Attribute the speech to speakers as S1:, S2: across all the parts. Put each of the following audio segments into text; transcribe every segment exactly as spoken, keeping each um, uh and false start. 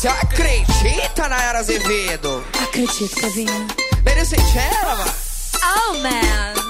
S1: Você acredita, Nayara Azevedo?
S2: Acredito, Kevinho.
S1: Merece ela, mano.
S2: Oh, man.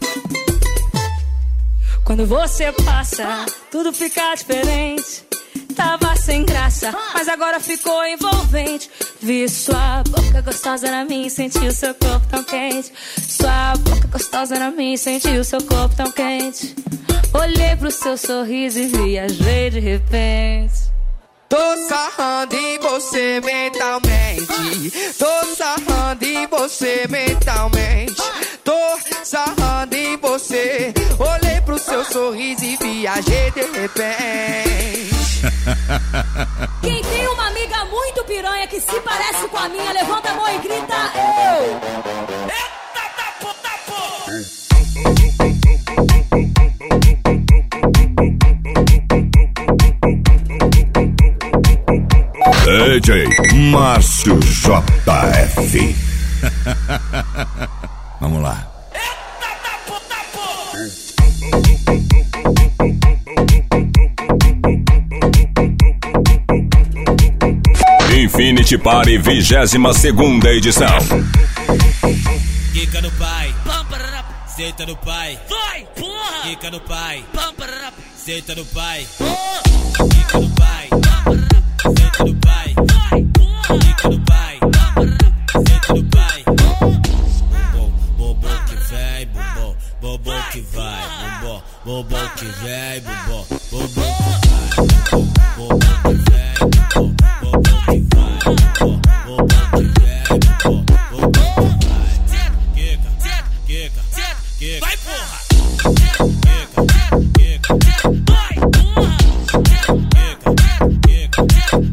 S2: Quando você passa, tudo fica diferente. Tava sem graça, mas agora ficou envolvente. Vi sua boca gostosa na minha e senti o seu corpo tão quente. Sua boca gostosa na minha e senti o seu corpo tão quente. Olhei pro seu sorriso e viajei de repente.
S1: Tô sarrando em você mentalmente. Tô sarrando em você mentalmente. Tô sarrando em você. Olhei pro seu sorriso e viajei de repente.
S2: Quem tem uma amiga muito piranha que se parece com a minha, levanta a mão e grita eu.
S1: Eita da puta porra!
S3: D J Márcio J F. Vamos lá.
S1: Eita da puta porra!
S3: Infinity Party, vigésima segunda edição.
S4: Quica no pai, senta no pai, vai, porra! Quica no pai, senta no pai, quica no pai, senta no pai, vai, porra! Quica no pai, senta no pai. Bombom, bombom que vem, bombom, bombom que vai, bombom, bombom que vem, bombom, bombom que vai, bombom que vem, bombom, bombom que vai, bombom, bombom que vem, bombom, bombom que vai. Quica, quica, quica, vai, porra! Quica, quica, vai, porra! Quica, quica,